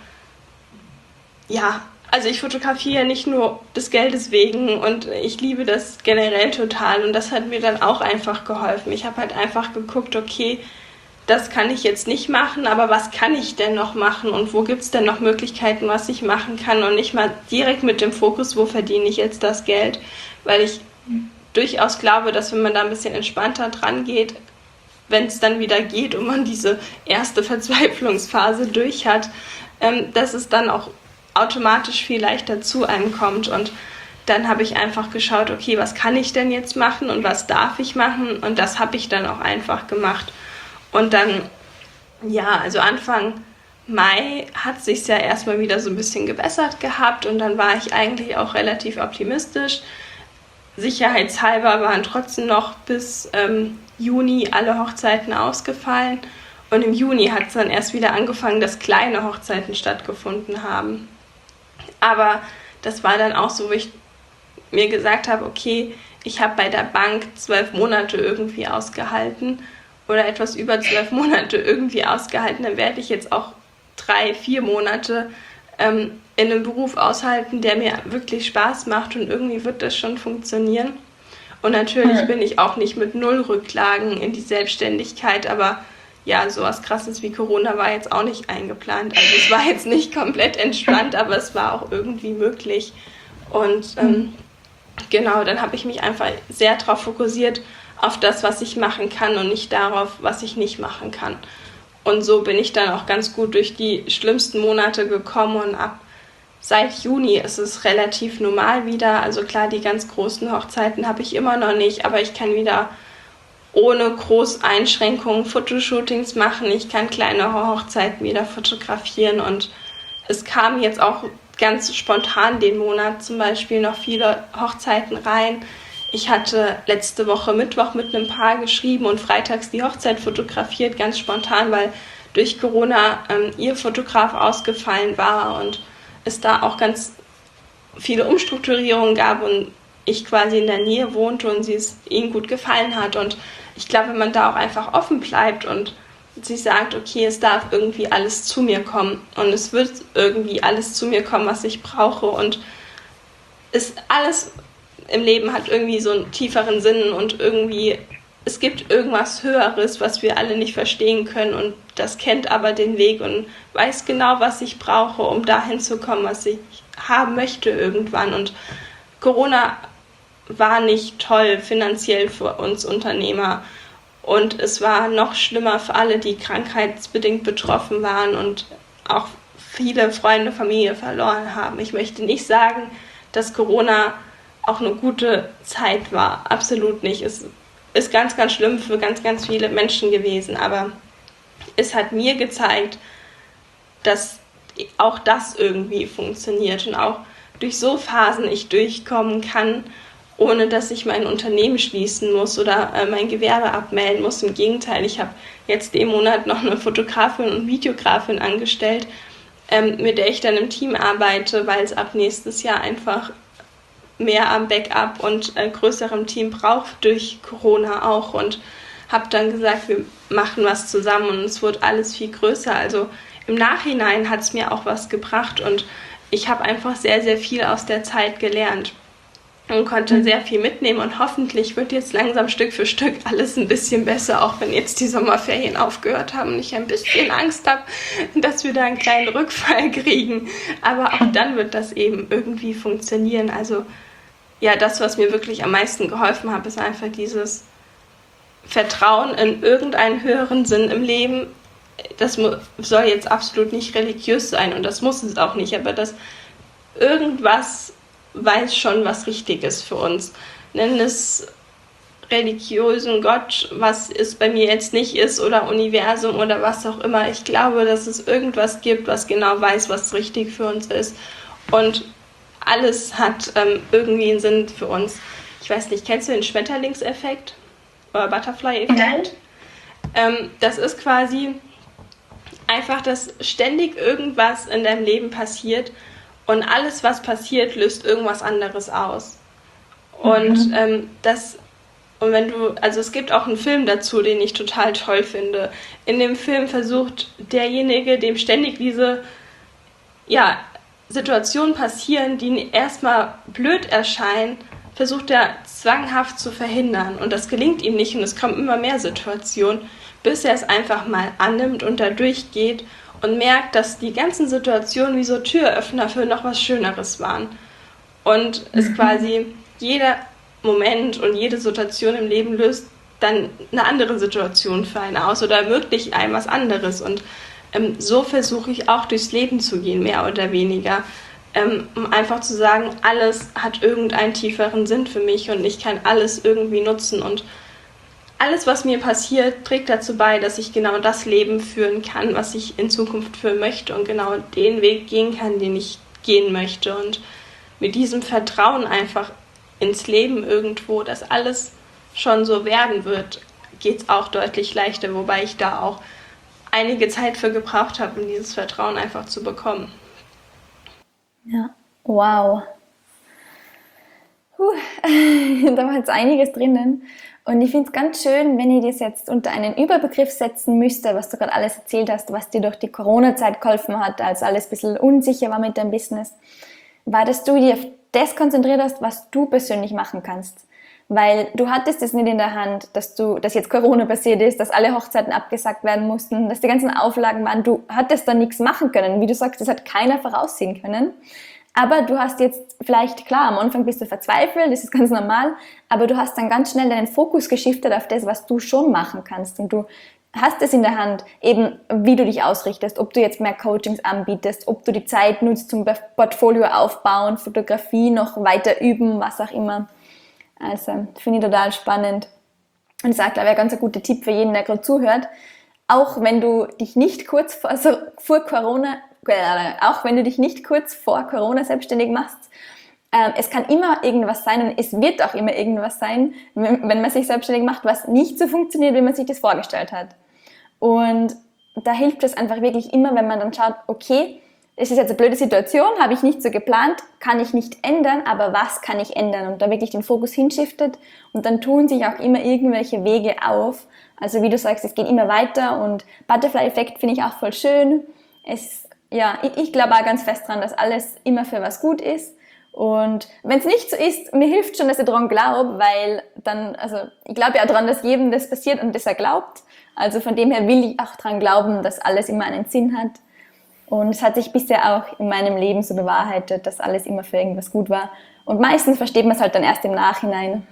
ja, also ich fotografiere nicht nur des Geldes wegen und ich liebe das generell total und das hat mir dann auch einfach geholfen. Ich habe halt einfach geguckt, okay, das kann ich jetzt nicht machen, aber was kann ich denn noch machen und wo gibt es denn noch Möglichkeiten, was ich machen kann und nicht mal direkt mit dem Fokus, wo verdiene ich jetzt das Geld, weil ich durchaus glaube, dass wenn man da ein bisschen entspannter dran geht, wenn es dann wieder geht und man diese erste Verzweiflungsphase durch hat, ähm, dass es dann auch automatisch viel leichter zu einem kommt und dann habe ich einfach geschaut, okay, was kann ich denn jetzt machen und was darf ich machen und das habe ich dann auch einfach gemacht und dann, ja, also Anfang Mai hat sich's ja erstmal wieder so ein bisschen gebessert gehabt und dann war ich eigentlich auch relativ optimistisch. Sicherheitshalber waren trotzdem noch bis ähm, Juni alle Hochzeiten ausgefallen und im Juni hat es dann erst wieder angefangen, dass kleine Hochzeiten stattgefunden haben. Aber das war dann auch so, wo ich mir gesagt habe, okay, ich habe bei der Bank zwölf Monate irgendwie ausgehalten oder etwas über zwölf Monate irgendwie ausgehalten, dann werde ich jetzt auch drei, vier Monate ähm, in einem Beruf aushalten, der mir wirklich Spaß macht und irgendwie wird das schon funktionieren. Und natürlich bin ich auch nicht mit null Rücklagen in die Selbstständigkeit, aber ja, sowas Krasses wie Corona war jetzt auch nicht eingeplant. Also es war jetzt nicht komplett entspannt, aber es war auch irgendwie möglich. Und ähm, genau, dann habe ich mich einfach sehr darauf fokussiert, auf das, was ich machen kann und nicht darauf, was ich nicht machen kann. Und so bin ich dann auch ganz gut durch die schlimmsten Monate gekommen und ab seit Juni ist es relativ normal wieder. Also klar, die ganz großen Hochzeiten habe ich immer noch nicht, aber ich kann wieder ohne große Einschränkungen Fotoshootings machen. Ich kann kleinere Hochzeiten wieder fotografieren und es kamen jetzt auch ganz spontan den Monat zum Beispiel noch viele Hochzeiten rein. Ich hatte letzte Woche Mittwoch mit einem Paar geschrieben und freitags die Hochzeit fotografiert, ganz spontan, weil durch Corona ähm, ihr Fotograf ausgefallen war und es da auch ganz viele Umstrukturierungen gab und ich quasi in der Nähe wohnte und sie es ihnen gut gefallen hat. Und ich glaube, wenn man da auch einfach offen bleibt und sich sagt, okay, es darf irgendwie alles zu mir kommen und es wird irgendwie alles zu mir kommen, was ich brauche und es alles im Leben hat irgendwie so einen tieferen Sinn und irgendwie, es gibt irgendwas Höheres, was wir alle nicht verstehen können und das kennt aber den Weg und weiß genau, was ich brauche, um dahin zu kommen, was ich haben möchte irgendwann. Und Corona war nicht toll finanziell für uns Unternehmer und es war noch schlimmer für alle, die krankheitsbedingt betroffen waren und auch viele Freunde, Familie verloren haben. Ich möchte nicht sagen, dass Corona auch eine gute Zeit war. Absolut nicht. Es ist ganz, ganz schlimm für ganz, ganz viele Menschen gewesen. Aber es hat mir gezeigt, dass auch das irgendwie funktioniert und auch durch so Phasen ich durchkommen kann, ohne dass ich mein Unternehmen schließen muss oder äh, mein Gewerbe abmelden muss. Im Gegenteil, ich habe jetzt im Monat noch eine Fotografin und Videografin angestellt, ähm, mit der ich dann im Team arbeite, weil es ab nächstes Jahr einfach mehr am Backup und äh, größerem Team braucht durch Corona auch und habe dann gesagt, wir machen was zusammen und es wird alles viel größer. Also im Nachhinein hat es mir auch was gebracht und ich habe einfach sehr, sehr viel aus der Zeit gelernt und konnte sehr viel mitnehmen und hoffentlich wird jetzt langsam Stück für Stück alles ein bisschen besser, auch wenn jetzt die Sommerferien aufgehört haben und ich ein bisschen Angst habe, dass wir da einen kleinen Rückfall kriegen. Aber auch dann wird das eben irgendwie funktionieren. Also ja, das, was mir wirklich am meisten geholfen hat, ist einfach dieses Vertrauen in irgendeinen höheren Sinn im Leben. Das soll jetzt absolut nicht religiös sein und das muss es auch nicht, aber dass irgendwas weiß schon, was richtig ist für uns. Nenn es religiösen Gott, was es bei mir jetzt nicht ist, oder Universum oder was auch immer. Ich glaube, dass es irgendwas gibt, was genau weiß, was richtig für uns ist. Und alles hat ähm, irgendwie einen Sinn für uns. Ich weiß nicht, kennst du den Schmetterlingseffekt oder Butterfly-Effekt?
Nein.
Ähm, das ist quasi einfach, dass ständig irgendwas in deinem Leben passiert und alles, was passiert, löst irgendwas anderes aus. Und
Mhm.
ähm, das Und wenn du, also es gibt auch einen Film dazu, den ich total toll finde. In dem Film versucht derjenige, dem ständig diese, ja, Situationen passieren, die ihm erstmal blöd erscheinen, versucht er zwanghaft zu verhindern. Und das gelingt ihm nicht und es kommen immer mehr Situationen, bis er es einfach mal annimmt und da durchgeht und merkt, dass die ganzen Situationen wie so Türöffner für noch was Schöneres waren. Und es quasi jeder Moment und jede Situation im Leben löst dann eine andere Situation für einen aus oder ermöglicht einem was anderes. Und ähm, so versuche ich auch durchs Leben zu gehen, mehr oder weniger, ähm, um einfach zu sagen, alles hat irgendeinen tieferen Sinn für mich und ich kann alles irgendwie nutzen. Und alles, was mir passiert, trägt dazu bei, dass ich genau das Leben führen kann, was ich in Zukunft führen möchte und genau den Weg gehen kann, den ich gehen möchte. Und mit diesem Vertrauen einfach ins Leben irgendwo, dass alles schon so werden wird, geht es auch deutlich leichter, wobei ich da auch einige Zeit für gebraucht habe, um dieses Vertrauen einfach zu bekommen.
Ja, wow. Puh, da war jetzt einiges drinnen. Und ich finde es ganz schön, wenn ich das jetzt unter einen Überbegriff setzen müsste, was du gerade alles erzählt hast, was dir durch die Corona-Zeit geholfen hat, als alles ein bisschen unsicher war mit deinem Business, war, dass du dir auf das konzentriert hast, was du persönlich machen kannst. Weil du hattest es nicht in der Hand, dass du, dass jetzt Corona passiert ist, dass alle Hochzeiten abgesagt werden mussten, dass die ganzen Auflagen waren. Du hattest da nichts machen können. Wie du sagst, das hat keiner voraussehen können. Aber du hast jetzt vielleicht, klar, am Anfang bist du verzweifelt, das ist ganz normal, aber du hast dann ganz schnell deinen Fokus geschiftet auf das, was du schon machen kannst. Und du hast es in der Hand, eben wie du dich ausrichtest, ob du jetzt mehr Coachings anbietest, ob du die Zeit nutzt zum Portfolio aufbauen, Fotografie noch weiter üben, was auch immer. Also finde ich total spannend. Und das ist auch, glaube ich, ein ganz guter Tipp für jeden, der gerade zuhört. Auch wenn du dich nicht kurz vor, also vor Corona, auch wenn du dich nicht kurz vor Corona selbstständig machst, ähm, es kann immer irgendwas sein und es wird auch immer irgendwas sein, wenn, wenn man sich selbstständig macht, was nicht so funktioniert, wie man sich das vorgestellt hat. Und da hilft es einfach wirklich immer, wenn man dann schaut, okay, es ist jetzt eine blöde Situation, habe ich nicht so geplant, kann ich nicht ändern, aber was kann ich ändern? Und da wirklich den Fokus hinschiftet und dann tun sich auch immer irgendwelche Wege auf. Also wie du sagst, es geht immer weiter und Butterfly-Effekt finde ich auch voll schön. Es, ja, ich, ich glaube auch ganz fest dran, dass alles immer für was gut ist. Und wenn es nicht so ist, mir hilft schon, dass ich daran glaube, weil dann, also ich glaube ja daran, dass jedem das passiert und das er glaubt. Also von dem her will ich auch daran glauben, dass alles immer einen Sinn hat. Und es hat sich bisher auch in meinem Leben so bewahrheitet, dass alles immer für irgendwas gut war. Und meistens versteht man es halt dann erst im Nachhinein.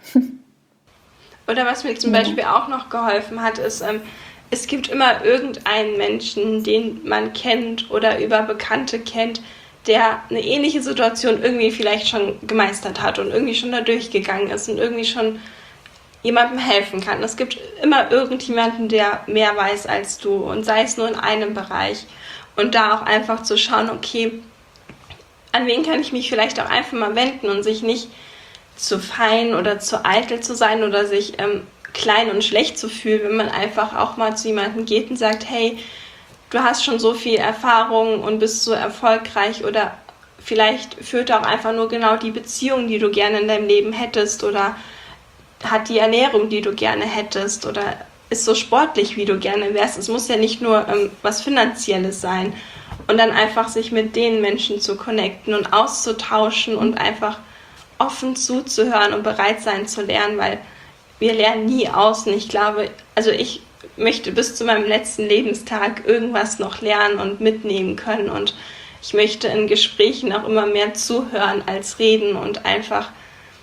Oder was mir zum Beispiel auch noch geholfen hat, ist, ähm, es gibt immer irgendeinen Menschen, den man kennt oder über Bekannte kennt, der eine ähnliche Situation irgendwie vielleicht schon gemeistert hat und irgendwie schon da durchgegangen ist und irgendwie schon jemandem helfen kann. Es gibt immer irgendjemanden, der mehr weiß als du und sei es nur in einem Bereich. Und da auch einfach zu schauen, okay, an wen kann ich mich vielleicht auch einfach mal wenden und sich nicht zu fein oder zu eitel zu sein oder sich ähm, klein und schlecht zu fühlen, wenn man einfach auch mal zu jemandem geht und sagt, hey, du hast schon so viel Erfahrung und bist so erfolgreich oder vielleicht führt auch einfach nur genau die Beziehung, die du gerne in deinem Leben hättest oder hat die Ernährung, die du gerne hättest oder ist so sportlich, wie du gerne wärst. Es muss ja nicht nur ähm, was Finanzielles sein. Und dann einfach sich mit den Menschen zu connecten und auszutauschen und einfach offen zuzuhören und bereit sein zu lernen, weil wir lernen nie aus. Und ich glaube, also ich möchte bis zu meinem letzten Lebenstag irgendwas noch lernen und mitnehmen können. Und ich möchte in Gesprächen auch immer mehr zuhören als reden und einfach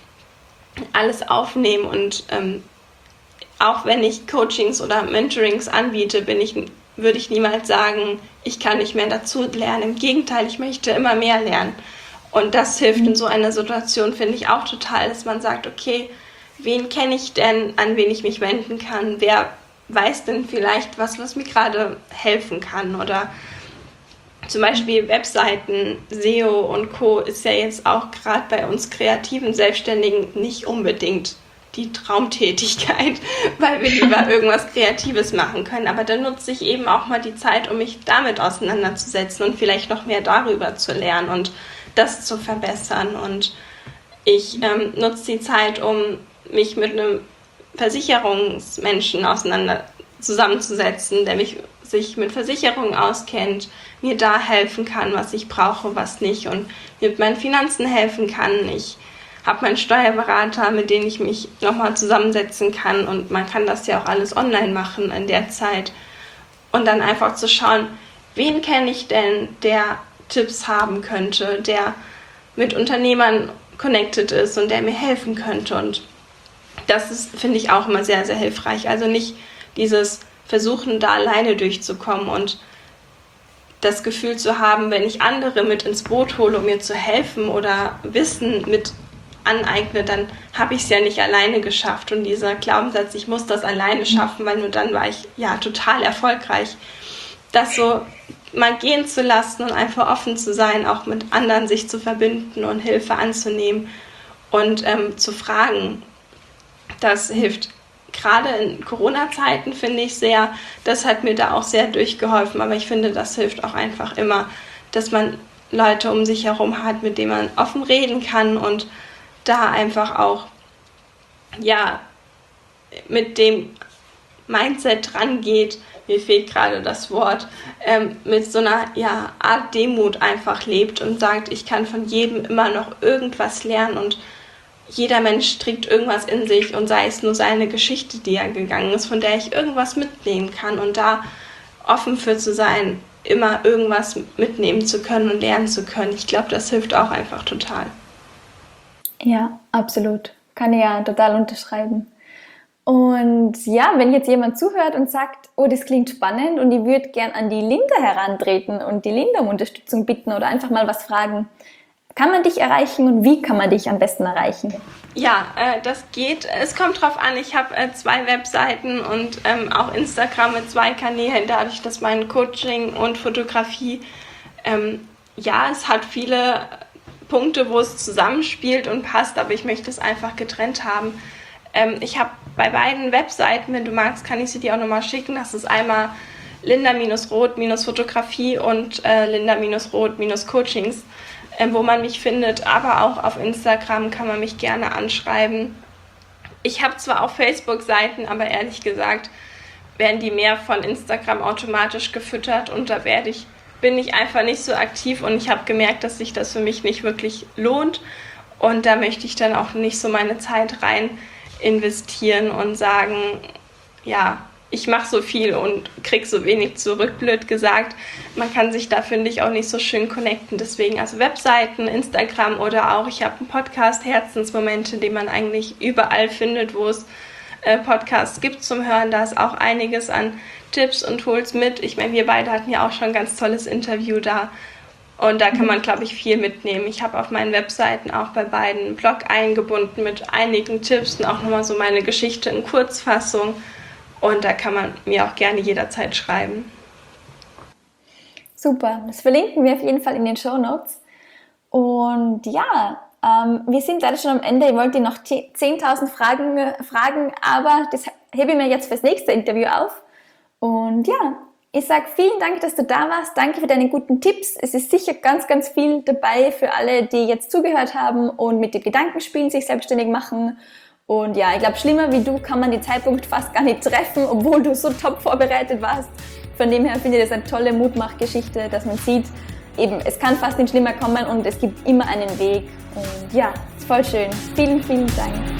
alles aufnehmen und ähm, auch wenn ich Coachings oder Mentorings anbiete, bin ich, würde ich niemals sagen, ich kann nicht mehr dazu lernen. Im Gegenteil, ich möchte immer mehr lernen. Und das hilft in so einer Situation, finde ich auch total, dass man sagt, okay, wen kenne ich denn, an wen ich mich wenden kann, wer weiß denn vielleicht was, was mir gerade helfen kann, oder zum Beispiel Webseiten, S E O und Co. ist ja jetzt auch gerade bei uns kreativen Selbstständigen nicht unbedingt die Traumtätigkeit, weil wir lieber irgendwas Kreatives machen können. Aber dann nutze ich eben auch mal die Zeit, um mich damit auseinanderzusetzen und vielleicht noch mehr darüber zu lernen und das zu verbessern. Und ich ähm, nutze die Zeit, um mich mit einem Versicherungsmenschen auseinander zusammenzusetzen, der mich sich mit Versicherungen auskennt, mir da helfen kann, was ich brauche, was nicht, und mir mit meinen Finanzen helfen kann. Ich habe meinen Steuerberater, mit dem ich mich nochmal zusammensetzen kann, und man kann das ja auch alles online machen in der Zeit. Und dann einfach zu schauen, wen kenne ich denn, der Tipps haben könnte, der mit Unternehmern connected ist und der mir helfen könnte. Und das ist, finde ich, auch immer sehr, sehr hilfreich. Also nicht dieses Versuchen, da alleine durchzukommen und das Gefühl zu haben, wenn ich andere mit ins Boot hole, um mir zu helfen oder Wissen mit aneigne, dann habe ich es ja nicht alleine geschafft. Und dieser Glaubenssatz, ich muss das alleine schaffen, weil nur dann war ich ja total erfolgreich. Das so mal gehen zu lassen und einfach offen zu sein, auch mit anderen sich zu verbinden und Hilfe anzunehmen und ähm, zu fragen, das hilft. Gerade in Corona-Zeiten finde ich sehr, das hat mir da auch sehr durchgeholfen, aber ich finde, das hilft auch einfach immer, dass man Leute um sich herum hat, mit denen man offen reden kann und da einfach auch, ja, mit dem Mindset rangeht, mir fehlt gerade das Wort, ähm, mit so einer ja, Art Demut einfach lebt und sagt, ich kann von jedem immer noch irgendwas lernen, und jeder Mensch trägt irgendwas in sich, und sei es nur seine Geschichte, die er gegangen ist, von der ich irgendwas mitnehmen kann, und da offen für zu sein, immer irgendwas mitnehmen zu können und lernen zu können. Ich glaube, das hilft auch einfach total.
Ja, absolut. Kann ich ja total unterschreiben. Und ja, wenn jetzt jemand zuhört und sagt, oh, das klingt spannend und ich würde gern an die Linda herantreten und die Linda um Unterstützung bitten oder einfach mal was fragen, kann man dich erreichen und wie kann man dich am besten erreichen?
Ja, äh, das geht. Es kommt drauf an, ich habe äh, zwei Webseiten und ähm, auch Instagram mit zwei Kanälen, dadurch, dass mein Coaching und Fotografie, ähm, ja, es hat viele Punkte, wo es zusammenspielt und passt, aber ich möchte es einfach getrennt haben. Ähm, ich habe bei beiden Webseiten, wenn du magst, kann ich sie dir auch nochmal schicken. Das ist einmal Linda-Roth-Fotografie und äh, Linda-Roth-Coachings. Wo man mich findet, aber auch auf Instagram kann man mich gerne anschreiben. Ich habe zwar auch Facebook-Seiten, aber ehrlich gesagt werden die mehr von Instagram automatisch gefüttert, und da werde ich, bin ich einfach nicht so aktiv, und ich habe gemerkt, dass sich das für mich nicht wirklich lohnt, und da möchte ich dann auch nicht so meine Zeit rein investieren und sagen, ja, ich mache so viel und krieg so wenig zurück, blöd gesagt. Man kann sich da, finde ich, auch nicht so schön connecten. Deswegen also Webseiten, Instagram oder auch, ich habe einen Podcast, Herzensmomente, den man eigentlich überall findet, wo es äh, Podcasts gibt zum Hören. Da ist auch einiges an Tipps und Tools mit. Ich meine, wir beide hatten ja auch schon ein ganz tolles Interview da. Und da kann man, glaube ich, viel mitnehmen. Ich habe auf meinen Webseiten auch bei beiden einen Blog eingebunden mit einigen Tipps und auch nochmal so meine Geschichte in Kurzfassung. Und da kann man mir auch gerne jederzeit schreiben.
Super, das verlinken wir auf jeden Fall in den Shownotes. Und ja, ähm, wir sind leider schon am Ende. Ich wollte noch zehntausend Fragen fragen, aber das hebe ich mir jetzt fürs nächste Interview auf. Und ja, ich sage vielen Dank, dass du da warst. Danke für deine guten Tipps. Es ist sicher ganz, ganz viel dabei für alle, die jetzt zugehört haben und mit den Gedanken spielen, sich selbstständig machen. Und ja, ich glaube, schlimmer wie du kann man den Zeitpunkt fast gar nicht treffen, obwohl du so top vorbereitet warst. Von dem her finde ich das eine tolle Mutmachgeschichte, dass man sieht, eben, es kann fast nicht schlimmer kommen und es gibt immer einen Weg. Und ja, ist voll schön. Vielen, vielen Dank.